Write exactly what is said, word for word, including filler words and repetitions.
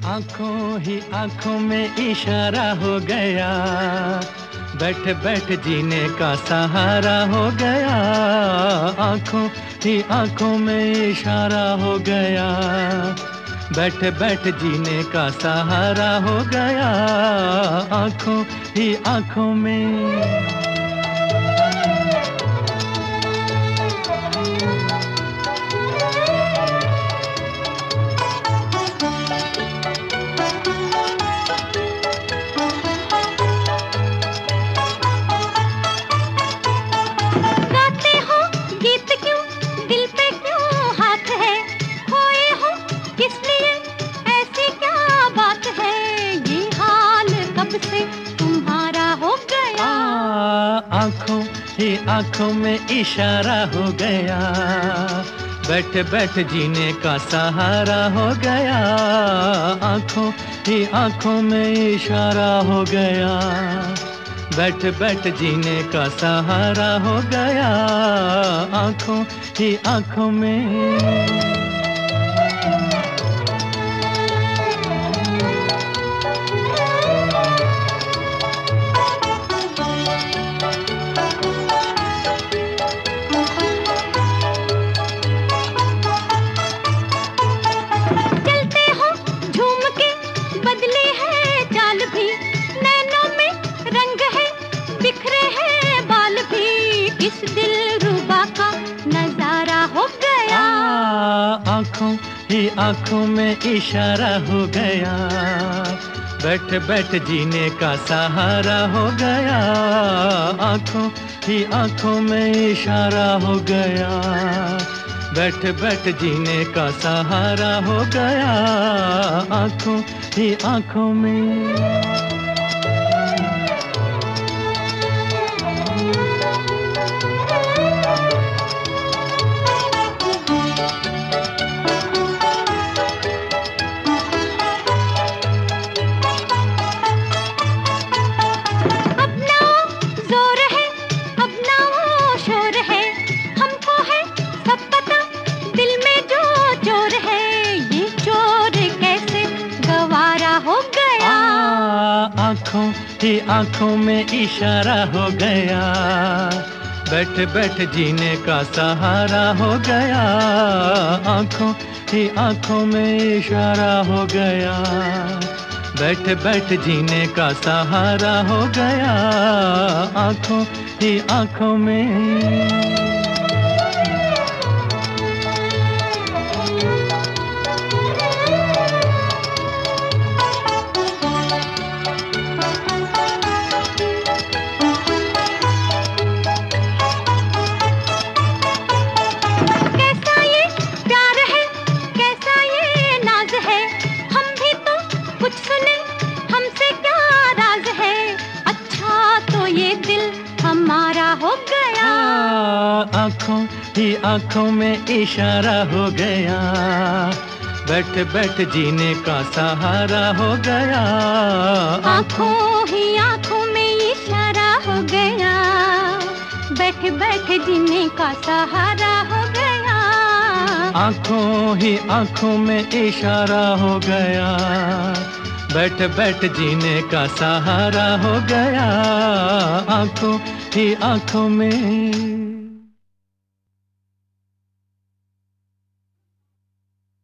आंखों ही आंखों में इशारा हो गया, बैठ बैठ जीने का सहारा हो गया। आंखों ही आंखों में इशारा हो गया, बैठ बैठ जीने का सहारा हो गया। आंखों ही आंखों में आंखों ही आंखों में इशारा हो गया, बैठ बैठ जीने का सहारा हो गया। आंखों ही आंखों में इशारा हो गया, बैठ बैठ जीने का सहारा हो गया। आंखों ही आंखों में आंखों ही आंखों में इशारा हो गया, बैठ बैठ जीने का सहारा हो गया। आंखों ही आंखों में इशारा हो गया, बैठ बैठ जीने का सहारा हो गया। आंखों ही आंखों में आंखों ही आंखों में इशारा हो गया, बैठ बैठ जीने का सहारा हो गया। आंखों ही आंखों में इशारा हो गया, बैठ बैठ जीने का सहारा हो गया। आंखों ही आंखों में हो गया। आंखों ही आंखों में इशारा हो गया, बैठ बैठ जीने का सहारा हो गया। आंखों ही आंखों में इशारा हो गया, बैठ बैठ जीने का सहारा हो गया। आंखों ही आंखों में इशारा हो गया, बैठ बैठ जीने का सहारा हो गया। आंखों ही आंखों में